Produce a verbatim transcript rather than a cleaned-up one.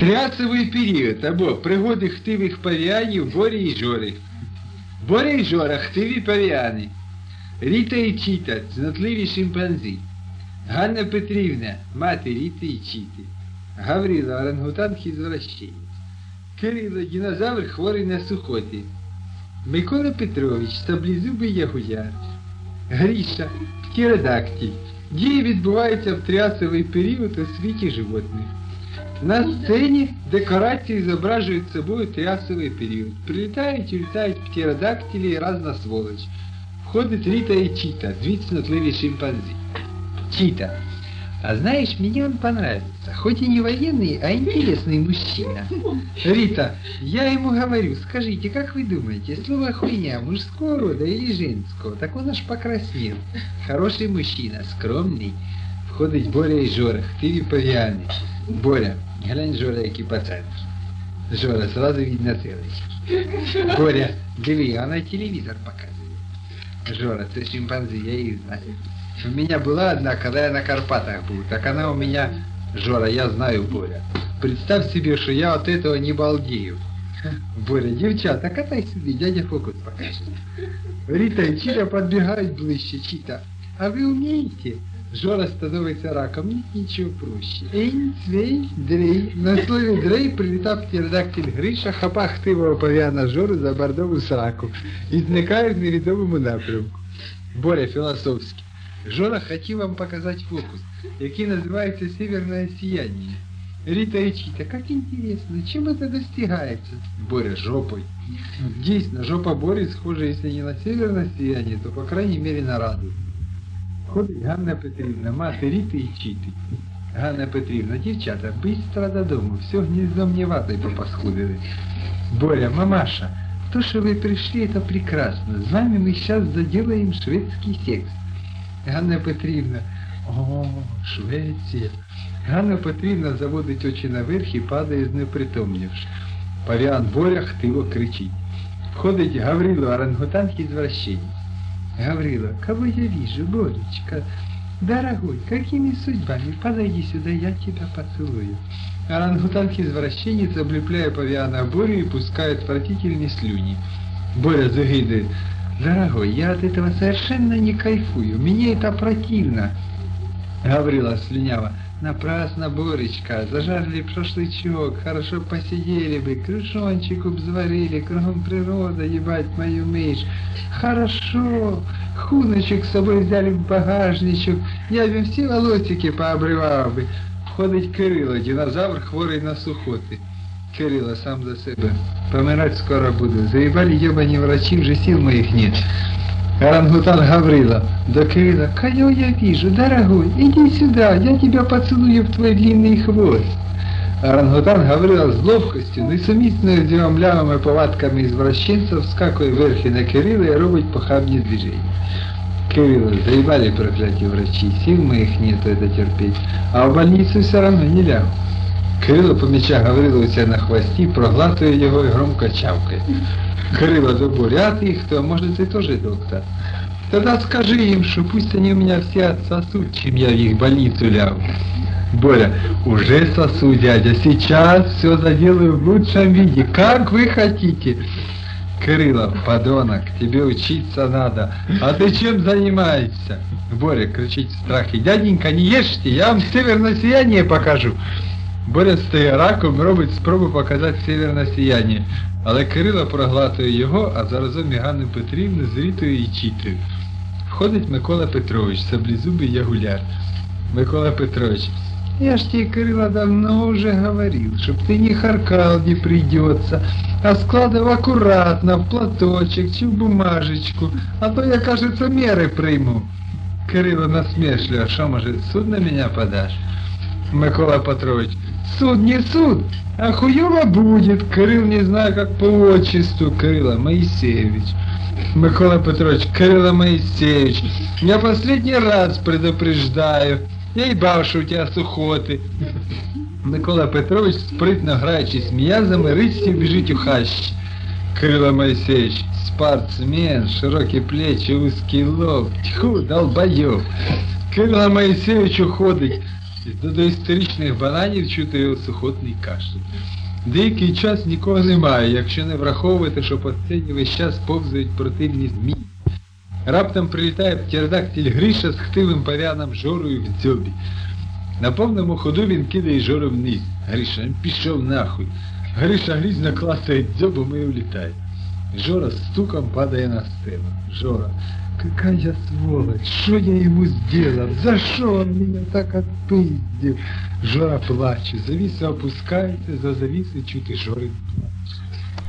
Трясовий період, або пригоди хтивих павіанів Борі і Жори. Боря і Жора – хтиві павіани. Ріта і Чіта – цнотливі шимпанзи. Ганна Петрівна – мати Ріти і Чіти. Гаврила – орангутанг-ізвращенець. Кирило – динозавр, хворий на сухоти. Микола Петрович – саблезубий ягуяр. Гріша – птеродактиль. Дії відбуваються в трясовий період у світі животних. На сцені декорації зображують собою трясовий період. Прилітають і літають птеродактилі і разна сволоч. Входить Рита и Чита, две цнотливые шимпанзе. Чита. А знаешь, мне он понравится. Хоть и не военный, а интересный мужчина. Рита. Я ему говорю, скажите, как вы думаете, слово хуйня мужского рода или женского? Так он аж покраснел. Хороший мужчина, скромный. Входить Боря и Жора, хтиві павіани. Боря. Глянь, Жора, який пацан. Жора, сразу видно целый. Боря. Диви, она телевизор показывает. Жора, ты шимпанзе, я их знаю. У меня была одна, когда я на Карпатах был. Так она у меня... Жора, я знаю, Боря. Представь себе, что я от этого не балдею. Боря, девчата, катай сюда, дядя фокус покажет. Рита и Чита подбегают ближе. Чита, а вы умеете? Жора становится раком, нет ничего проще. Эйн, свей, дрей. На слове дрей прилетав птеродактиль Гриша, хапа хтивого павіана Жору за бордову сраку і зникає в невідомому напрямку. Боря філософський. Жора хотів вам показати фокус, який називається «Северное сияние». Рита и Чита, как интересно, чем это достигается? Боря, жопой. Действительно, жопа Бори схожа, если не на северное сияние, то по крайней мере на радугу. Ходить Ганна Петрівна, мати Ріти і Чіти. Ганна Петрівна, дівчата, быстро додому, все гнездом не ватой попаскудили. Боря, мамаша, то, что вы пришли, это прекрасно. С вами мы сейчас заделаем шведский секс. Ганна Петрівна, о, Швеція. Ганна Петрівна заводить очі наверх і падає знепритомнівши. Павіан Боря хтиво кричить. Входить Гаврило, орангутанг-извращенец. Гаврила, кого я вижу, Боречка? Дорогой, какими судьбами? Подойди сюда, я тебя поцелую. Орангутанг-извращенец, облепляя павиана Борю и пускает отвратительные слюни. Боря загидывает. Дорогой, я от этого совершенно не кайфую, мне это противно. Гаврила слюнява. Напрасно, Боречка, зажарили шашлычок, хорошо посидели бы, крышончик обзварили, кругом природа, ебать мою мышь. Хорошо, хуночек с собой взяли в багажничок, я бы все волосики пообрывал бы. Входить Кирило, динозавр, хворий на сухоти. Кирило, сам за себе. Помирать скоро буду. Заебали ебани врачи, уже сил моих нет. Орангутан Гаврила. До Кирилла. Кого я вижу, дорогой, иди сюда, я тебя поцелую в твой длинный хвост. Орангутан Гаврила с ловкостью, несумісною з дивомлявими повадками извращенцев, вскакує верхи на Кирилла и робить похабні движения. Кирилла, заебали проклятые врачи, сил моих нету это терпеть, а в больницу все равно не лягу. Кирило, поміча Гаврила у себе на хвості, проглатує його і громко чавкає. Кирило до Боря, а ты кто? Может, ты тоже доктор? Тогда скажи им, что пусть они у меня все отсосут, чем я в их больницу лягу. Боря, уже сосу, дядя, сейчас все заделаю в лучшем виде, как вы хотите. Кирило, подонок, тебе учиться надо, а ты чем занимаешься? Боря кричит в страхе, дяденька, не ешьте, я вам северное сияние покажу. Боря стає раком, робить спробу показати северне сияння, але Кирило проглатує його, а заразом і Ганну Петрівну з Ритою і Чітою. Входить Микола Петрович, саблезубий ягуляр. Микола Петрович, я ж тебе, Кирило, давно уже говорил, чтоб ты не харкал, не придется, а складывал аккуратно в платочек чи в бумажечку, а то я, кажется, меры приму. Кирило насмешливо, что, может, суд на меня подашь? Микола Петрович, суд не суд, а хуёво будет. Кирилл, не знаю, как по отчеству. Кирилл Моисеевич. Микола Петрович, Кирилл Моисеевич, я последний раз предупреждаю. Я ебал, что у тебя сухоты. Микола Петрович, спритно граючись м'язами, рисью бежит у хащи. Кирилл Моисеевич, спортсмен, широкие плечи, узкий лоб. Тьфу, долбоёб. Кирилл Моисеевич уходит. До доісторичних бананів чути його сухотний кашель. Деякий час нікого немає, якщо не враховувати, що по сцені весь час повзають противні змії. Раптом прилітає птеродактиль Гриша з хтивим пав'яном Жорою в дзьобі. На повному ходу він кидає Жору вниз. Гриша, пішов нахуй. Гриша грізно клацає дзьобом і улітає. Жора з стуком падає на сцену. Жора: какая сволочь, что я ему сделал, за что он меня так отпиздил? Жора плаче, завіса опускається, за завіси чути Жорин